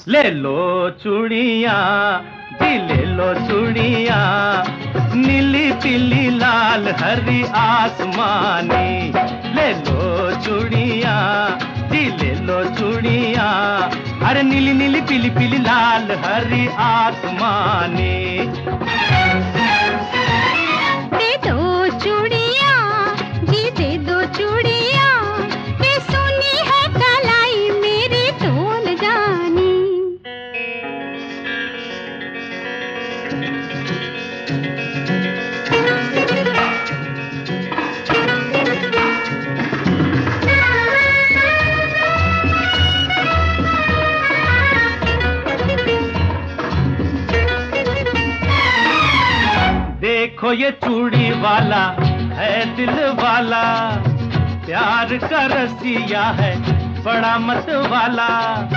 ले लो चूड़िया जी ले लो चूड़िया, नीली पीली लाल हरी आसमानी। ले लो चूड़िया जी ले लो चूड़िया, अरे नीली नीली पीली पीली लाल हरी आसमानी। दे दो चूड़िया जी दे दो चूड़िया, ये सुनी है कलाई मेरी तोल जानी। देखो ये चूड़ी वाला है दिल वाला, प्यार का रसिया है बड़ा मत वाला।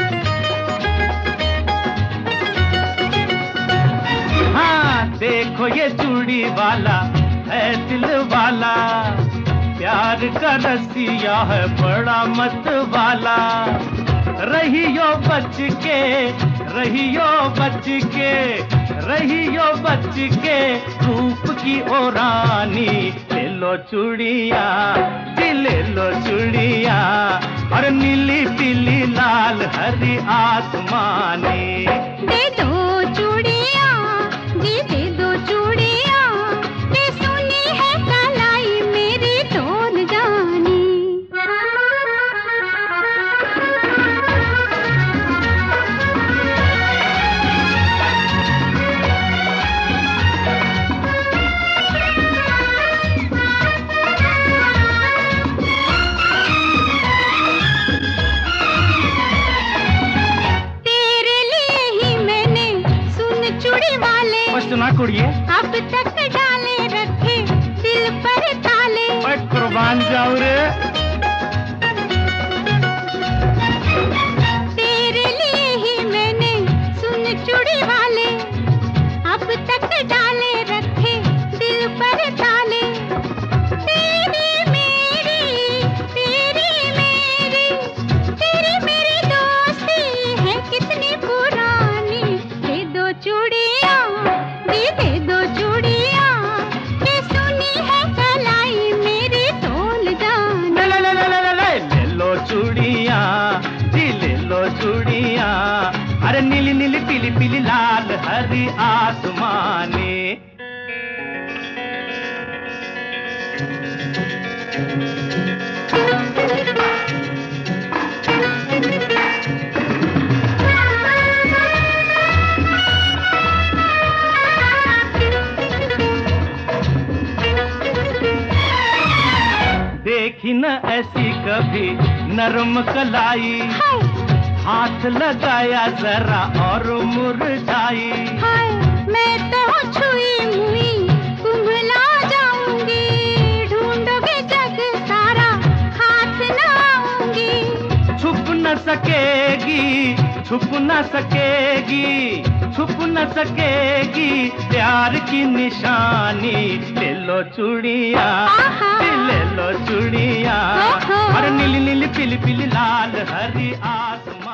हाँ देखो ये चूड़ी वाला है दिल वाला, प्यार का रसिया है बड़ा मत वाला। रहियो बच के रहियो बच के रहियो बच के रूप की ओ रानी। ले लो चूड़िया जी ले लो चूड़िया, और नीली पीली लाल हरी आसमानी। दे दो चूड़िया जी दे दो चूड़िया, ये सुनी है कलाई मेरी तोल जानी। सुना कुड़िए अब तक डाले रखे दिल पर ताले। ओए कुर्बान जाऊं रे, तेरे लिए ही मैंने सुन चूड़ी वाले, अब तक डाले रखे दिल पर ताले। तेरी मेरी दोस्ती है कितनी पुरानी। दे दो चूड़िया दे दो चूड़िया, ये सुनी है कलाई मेरी तोल जानी। ले लो चूड़िया जी ले लो चूड़िया, अरे नीली नीली पीली पीली लाल हरी आसमानी। देखी न ऐसी कभी नरम कलाई, हाथ लगाया जरा और मुरझाई। हाय मैं तो छुई मुई कुंभला जाऊंगी, ढूंढोगे जग सारा हाथ न आऊंगी। छुप न सकेगी छुप न सकेगी छुप न सकेगी प्यार की निशानी। ले लो चूड़िया ले लो चूड़िया, और नीली नीली पीली पीली लाल हरी आसमां।